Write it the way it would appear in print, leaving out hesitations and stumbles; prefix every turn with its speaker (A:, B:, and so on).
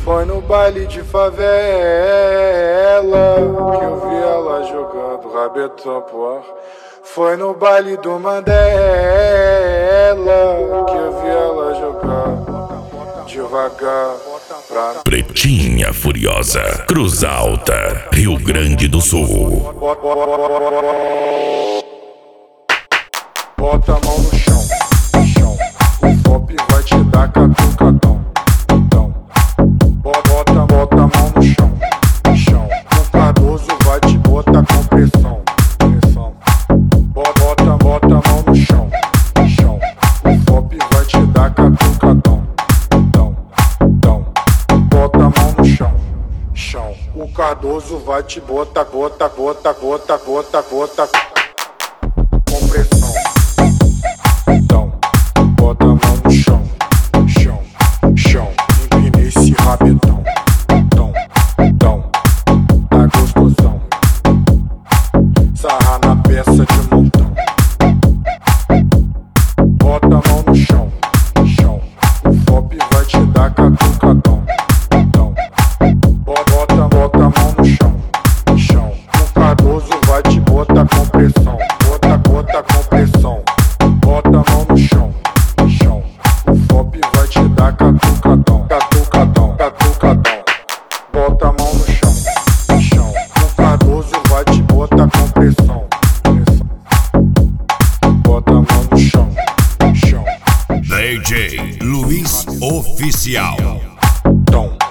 A: Foi no baile de favela que eu vi ela jogando rabetão pro ar. Foi no baile do Mandela que eu vi ela jogar devagar pra...
B: Pretinha Furiosa, Cruz Alta, Rio Grande do Sul.
A: Bota a mão no chão, chão. O pop vai te dar catucadão. Bota a mão no chão, chão. O Cardoso vai te botar com pressão, pressão. Bota a mão no chão, chão. O pop vai te dar catucadão, dão. Bota a mão no chão, chão. O Cardoso vai te botar, bota com pressão. Bota a mão no chão, chão, chão. Empina esse rabetão, dão, tá gostosão. Sarra na peça de montão. Bota a mão no chão, chão. O pop vai te dar catucadão, dão. Bota a mão no chão, chão. O Cardoso vai te botar com pressão, bota com pressão. Bota a mão no chão, chão. O pop vai te dar catucadão, catucadão. Bota a mão no chão, chão. O Cardoso vai te botar com pressão, pressão. Bota a mão no chão, chão.
B: DJ Luiz Oficial.
A: Tom.